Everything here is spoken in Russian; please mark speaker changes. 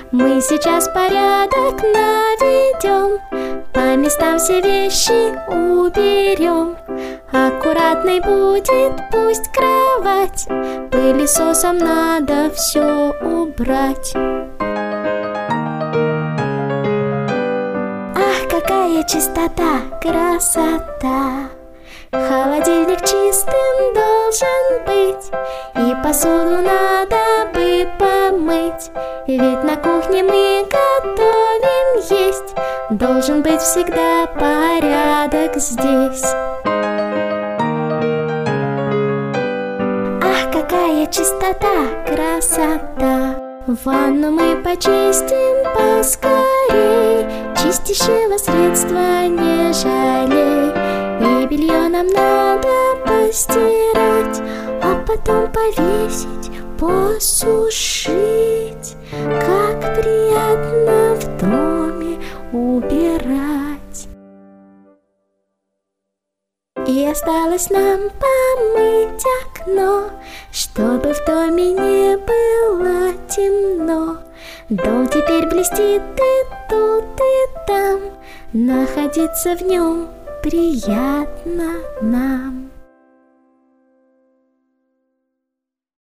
Speaker 1: Мы сейчас порядок наведем, по местам все вещи уберем. Аккуратной будет пусть кровать, пылесосом надо все убрать. Ах, какая чистота, красота! Холодильник чистым должен быть, и посуду надо бы помыть. Ведь на кухне мы готовим есть, должен быть всегда порядок здесь. Ах, какая чистота, красота! Ванну мы почистим поскорей, чистящего средства не жалей. И белье нам надо постирать, а потом повесить, посушить. Как приятно в доме убирать. И осталось нам помыть окно, чтобы в доме не было темно. Дом теперь блестит и тут, и там, находиться в нем приятно нам.